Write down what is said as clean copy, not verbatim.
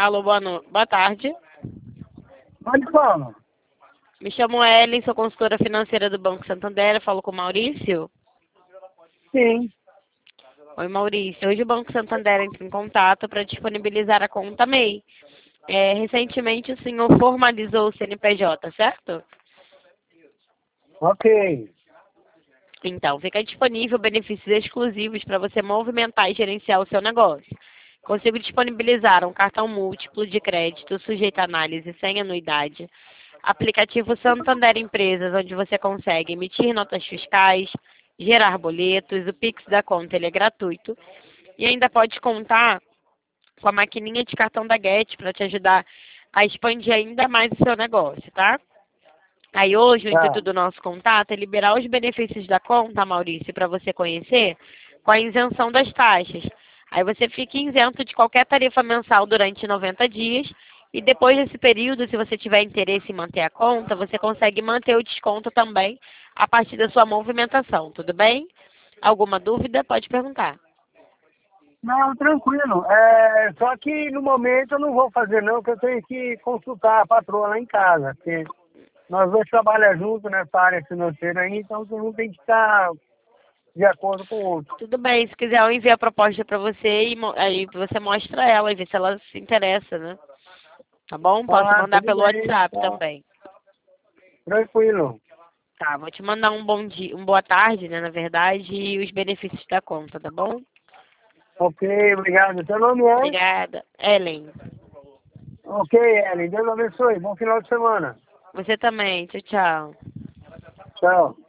Alô, boa tarde. Onde fala? Me chamo Ellen, sou consultora financeira do Banco Santander. Falo com o Maurício. Sim. Oi, Maurício. Hoje o Banco Santander entra em contato para disponibilizar a conta MEI. Recentemente o senhor formalizou o CNPJ, certo? Ok. Então, fica disponível benefícios exclusivos para você movimentar e gerenciar o seu negócio. Consigo disponibilizar um cartão múltiplo de crédito sujeito à análise sem anuidade, aplicativo Santander Empresas, onde você consegue emitir notas fiscais, gerar boletos, o Pix da conta ele é gratuito e ainda pode contar com a maquininha de cartão da Get para te ajudar a expandir ainda mais o seu negócio, tá? Aí hoje o Tá. intuito do nosso contato é liberar os benefícios da conta, Maurício, para você conhecer, com a isenção das taxas. Aí você fica isento de qualquer tarifa mensal durante 90 dias e depois desse período, se você tiver interesse em manter a conta, você consegue manter o desconto também a partir da sua movimentação, tudo bem? Alguma dúvida? Pode perguntar. Não, tranquilo. Só que no momento eu não vou fazer não, porque eu tenho que consultar a patroa lá em casa, porque nós dois trabalhamos juntos nessa área financeira aí, então um tem que estar de acordo com o outro. Tudo bem, se quiser eu envio a proposta para você e aí você mostra ela e vê se ela se interessa, né? Tá bom? Posso Ah, mandar tudo pelo bem, WhatsApp tá. também. Tranquilo. Tá, vou te mandar um bom dia, boa tarde, né, na verdade, e os benefícios da conta, tá bom? Ok, obrigado. Seu nome é? Obrigada. Ellen. Ok, Ellen. Deus abençoe. Bom final de semana. Você também. Tchau, tchau. Tchau.